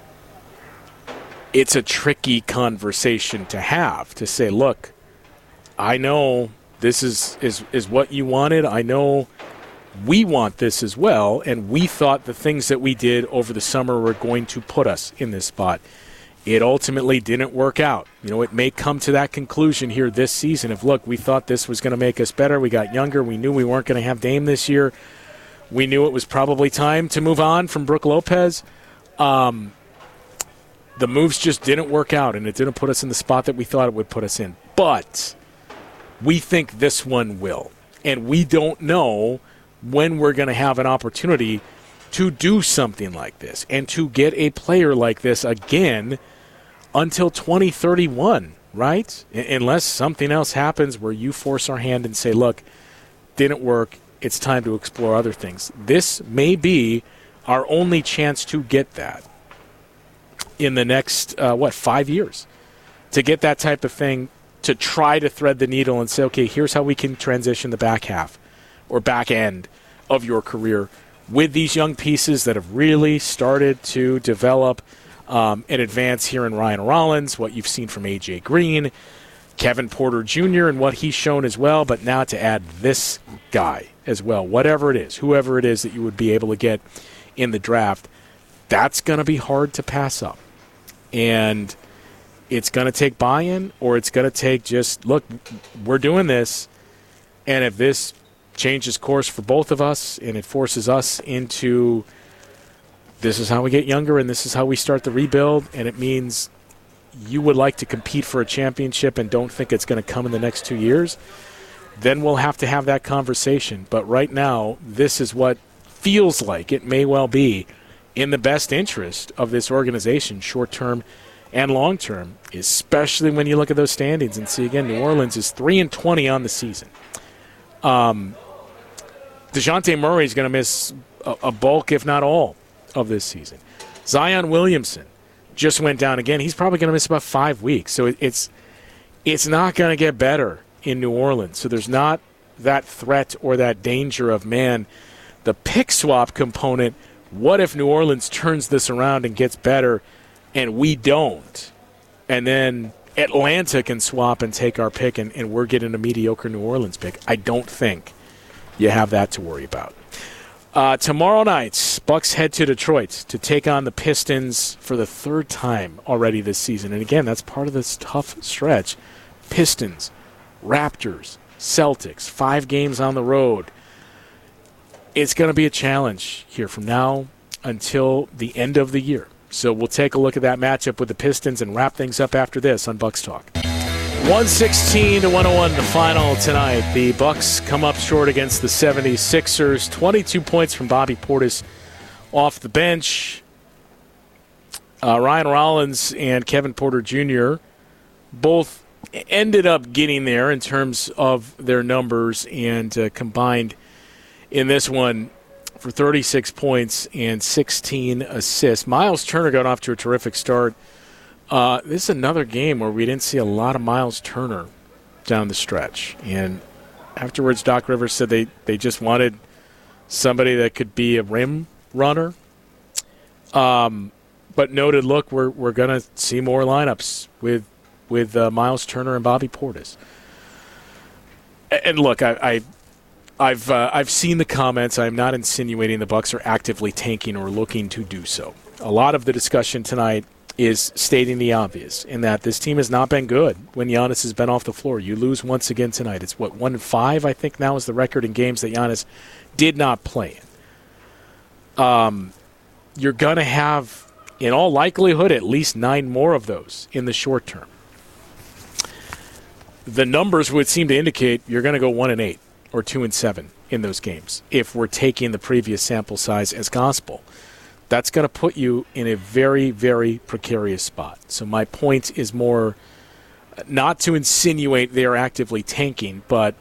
it's a tricky conversation to have, to say, look, I know this is, is, is what you wanted. I know we want this as well, and we thought the things that we did over the summer were going to put us in this spot. It ultimately didn't work out. You know, it may come to that conclusion here this season of, look, we thought this was going to make us better. We got younger. We knew we weren't going to have Dame this year. We knew it was probably time to move on from Brook Lopez. Um, the moves just didn't work out, and it didn't put us in the spot that we thought it would put us in. But we think this one will. And we don't know when we're going to have an opportunity to do something like this and to get a player like this again until twenty thirty-one, right? Unless something else happens where you force our hand and say, look, didn't work, it's time to explore other things. This may be our only chance to get that in the next, uh, what, five years, to get that type of thing, to try to thread the needle and say, okay, here's how we can transition the back half or back end of your career with these young pieces that have really started to develop um, and advance here in Ryan Rollins, what you've seen from A J Green, Kevin Porter Junior, and what he's shown as well, but now to add this guy as well, whatever it is, whoever it is that you would be able to get in the draft, that's going to be hard to pass up. And it's going to take buy-in, or it's going to take just, look, we're doing this, and if this changes course for both of us and it forces us into this is how we get younger and this is how we start the rebuild, and it means you would like to compete for a championship and don't think it's going to come in the next two years, then we'll have to have that conversation. But right now, this is what feels like it may well be in the best interest of this organization, short-term and long-term, especially when you look at those standings and see, again, New Orleans is three and twenty on the season. Um, DeJounte Murray is going to miss a, a bulk, if not all, of this season. Zion Williamson just went down again. He's probably going to miss about five weeks. So it, it's it's not going to get better in New Orleans. So there's not that threat or that danger of, man, the pick swap component, what if New Orleans turns this around and gets better and we don't? And then Atlanta can swap and take our pick and, and we're getting a mediocre New Orleans pick. I don't think you have that to worry about. Uh, tomorrow night, Bucks head to Detroit to take on the Pistons for the third time already this season. And again, that's part of this tough stretch. Pistons, Raptors, Celtics, five games on the road. It's going to be a challenge here from now until the end of the year. So we'll take a look at that matchup with the Pistons and wrap things up after this on Bucks Talk. one sixteen to one oh one the final tonight. The Bucks come up short against the seventy-sixers. twenty-two points from Bobby Portis off the bench. Uh, Ryan Rollins and Kevin Porter Junior both ended up getting there in terms of their numbers and uh, combined in this one for thirty-six points and sixteen assists. Miles Turner got off to a terrific start. Uh, this is another game where we didn't see a lot of Miles Turner down the stretch. And afterwards, Doc Rivers said they, they just wanted somebody that could be a rim runner. Um, but noted, look, we're we're going to see more lineups with with uh, Miles Turner and Bobby Portis. And look, I, I I've uh, I've seen the comments. I'm not insinuating the Bucks are actively tanking or looking to do so. A lot of the discussion tonight is stating the obvious in that this team has not been good when Giannis has been off the floor. You lose once again tonight. It's, what, one and five, I think now is the record in games that Giannis did not play in. Um, you're going to have, in all likelihood, at least nine more of those in the short term. The numbers would seem to indicate you're going to go one and eight or two and seven in those games if we're taking the previous sample size as gospel. That's going to put you in a very, very precarious spot. So my point is more not to insinuate they are actively tanking, but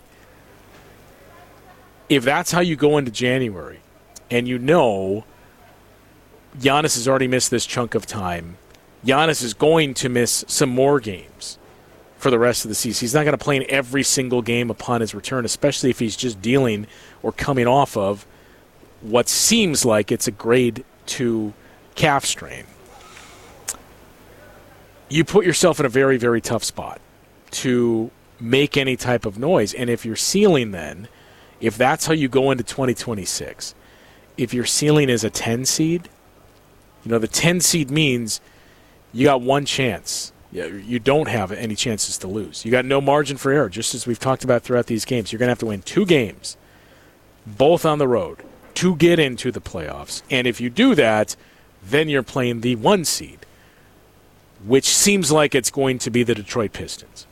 if that's how you go into January and you know Giannis has already missed this chunk of time, Giannis is going to miss some more games for the rest of the season. He's not going to play in every single game upon his return, especially if he's just dealing or coming off of what seems like it's a grade to calf strain. You put yourself in a very, very tough spot to make any type of noise. And if your ceiling then, if that's how you go into twenty twenty-six, if your ceiling is a ten seed, you know, the ten seed means you got one chance. You don't have any chances to lose. You got no margin for error, just as we've talked about throughout these games. You're going to have to win two games, both on the road, to get into the playoffs. And if you do that, then you're playing the one seed, which seems like it's going to be the Detroit Pistons.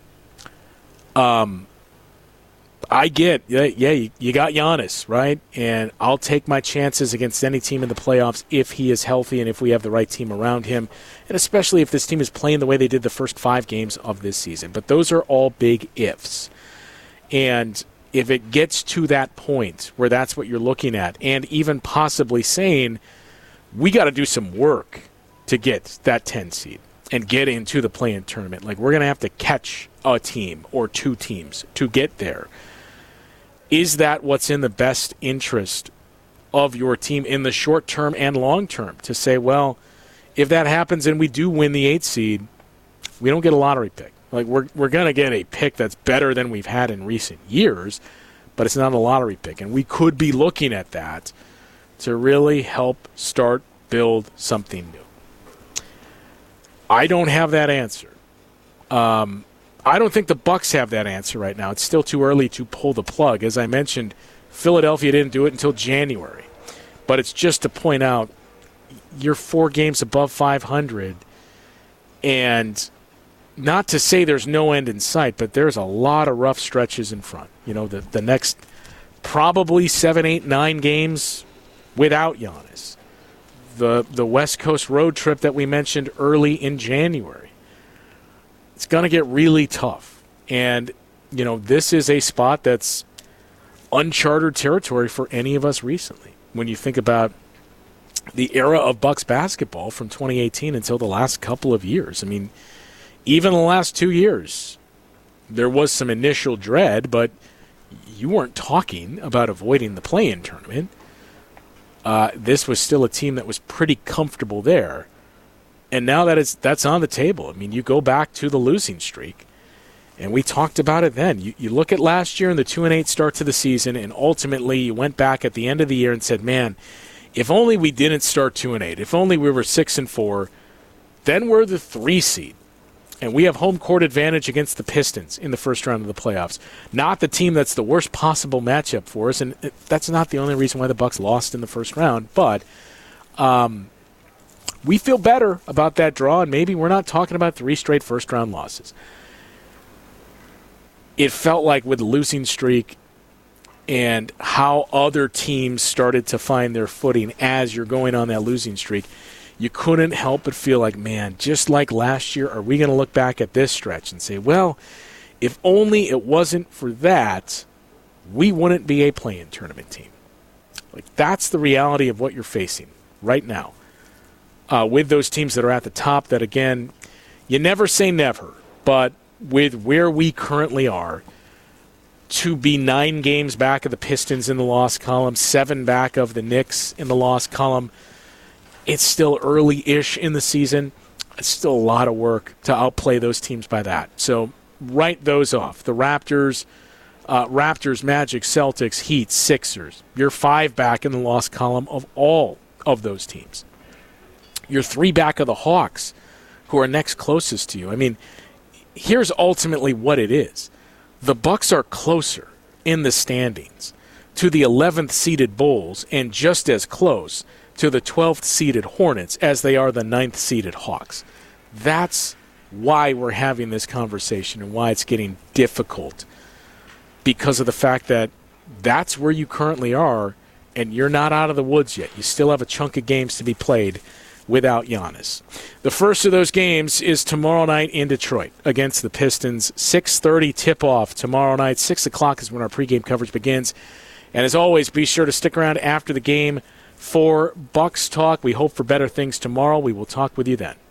Um, I get, yeah, yeah you, you got Giannis, right? And I'll take my chances against any team in the playoffs if he is healthy and if we have the right team around him, and especially if this team is playing the way they did the first five games of this season. But those are all big ifs. And if it gets to that point where that's what you're looking at, and even possibly saying, we got to do some work to get that ten seed and get into the play-in tournament. Like, we're going to have to catch a team or two teams to get there. Is that what's in the best interest of your team in the short term and long term? To say, well, if that happens and we do win the eighth seed, we don't get a lottery pick. Like, we're we're going to get a pick that's better than we've had in recent years, but it's not a lottery pick. And we could be looking at that to really help start, build something new. I don't have that answer. Um, I don't think the Bucks have that answer right now. It's still too early to pull the plug. As I mentioned, Philadelphia didn't do it until January. But it's just to point out, you're four games above five hundred, and not to say there's no end in sight, but there's a lot of rough stretches in front. You know, the, the next probably seven, eight, nine games without Giannis. The, the West Coast road trip that we mentioned early in January. It's going to get really tough. And, you know, this is a spot that's uncharted territory for any of us recently. When you think about the era of Bucks basketball from twenty eighteen until the last couple of years. I mean, even the last two years, there was some initial dread, but you weren't talking about avoiding the play-in tournament. Uh, this was still a team that was pretty comfortable there. And now that it's that's on the table, I mean, you go back to the losing streak, and we talked about it then. You, you look at last year and the two and eight start to the season, and ultimately you went back at the end of the year and said, man, if only we didn't start two and eight, if only we were six and four, then we're the three seed, and we have home court advantage against the Pistons in the first round of the playoffs. Not the team that's the worst possible matchup for us, and that's not the only reason why the Bucks lost in the first round, but um. we feel better about that draw, and maybe we're not talking about three straight first-round losses. It felt like with the losing streak and how other teams started to find their footing as you're going on that losing streak, you couldn't help but feel like, man, just like last year, are we going to look back at this stretch and say, well, if only it wasn't for that, we wouldn't be a play-in tournament team. Like, that's the reality of what you're facing right now. Uh, with those teams that are at the top that, again, you never say never, but with where we currently are, to be nine games back of the Pistons in the loss column, seven back of the Knicks in the loss column, it's still early-ish in the season. It's still a lot of work to outplay those teams by that. So write those off. The Raptors, uh, Raptors, Magic, Celtics, Heat, Sixers. You're five back in the loss column of all of those teams. You're three back of the Hawks, who are next closest to you. I mean, here's ultimately what it is. The Bucks are closer in the standings to the eleventh seeded Bulls and just as close to the twelfth seeded Hornets as they are the ninth seeded Hawks. That's why we're having this conversation and why it's getting difficult, because of the fact that that's where you currently are, and you're not out of the woods yet. You still have a chunk of games to be played without Giannis. The first of those games is tomorrow night in Detroit against the Pistons. six thirty tip-off tomorrow night. six o'clock is when our pregame coverage begins. And as always, be sure to stick around after the game for Bucks Talk. We hope for better things tomorrow. We will talk with you then.